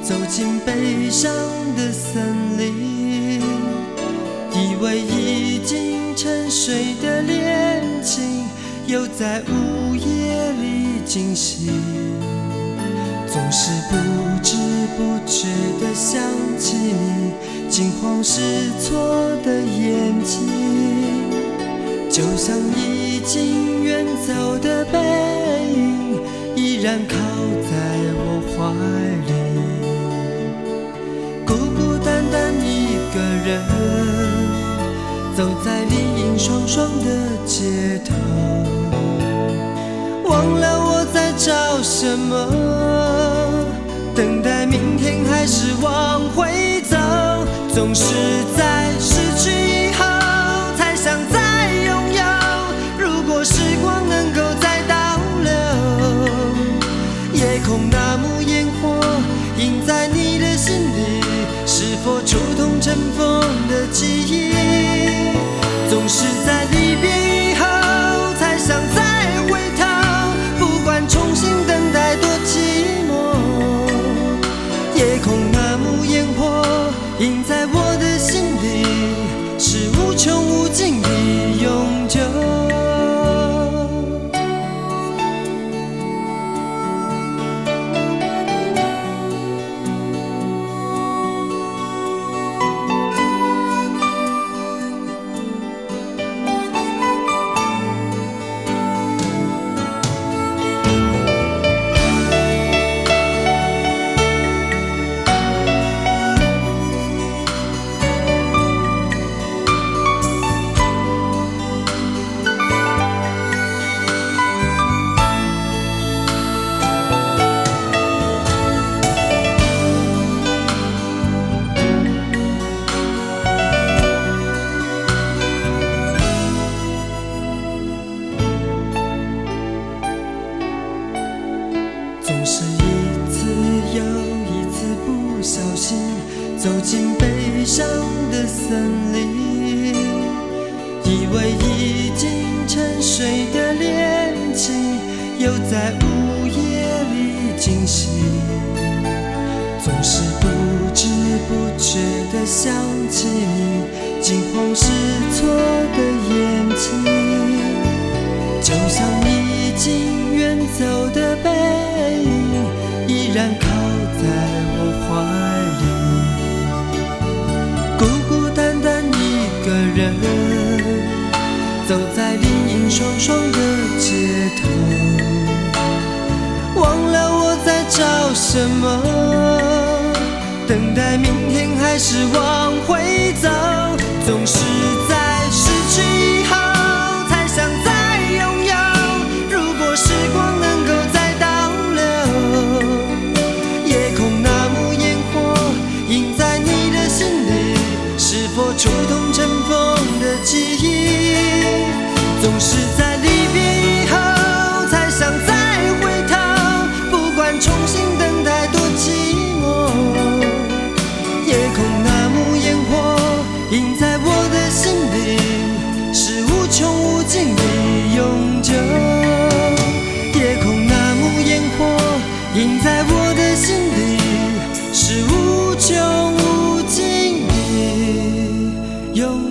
走进悲伤的森林，以为已经沉睡的恋情又在午夜里惊醒，总是不知不觉地想起你惊慌失措的眼睛，就像已经远走的背影，依然靠在我怀里。孤孤单单一个人，走在林荫霜霜的街头，忘了我在找什么，等待明天还是往回走，总是在失去以后才想再拥有，如果时光能够再倒流，夜空那幕烟火映在你的心里，是否触痛尘封的记忆，总是在离别以后才想再回头，不管重新等待多寂寞，夜空那幕烟火映在我的心里，是无穷无尽的永久。总是一次又一次不小心走进悲伤的森林，以为已经沉睡的恋情又在午夜里惊醒，总是不知不觉地想起你惊慌失措的眼睛，就像已经远走的背影，依然靠在我怀里。孤孤单单一个人，走在林荫霜霜的街头，忘了我在找什么，等待明天还是往回走，总是在失去以后才想再拥有，如果时光能够再倒流，夜空那幕烟火映在你的心里，是否触痛尘封的记忆，总是在离别以后才想再回头，不管重新等待多寂寞，夜空那幕烟火映在我的心里，是无穷无尽的永久。夜空那幕烟火映在我的心里，是无穷无尽的永久。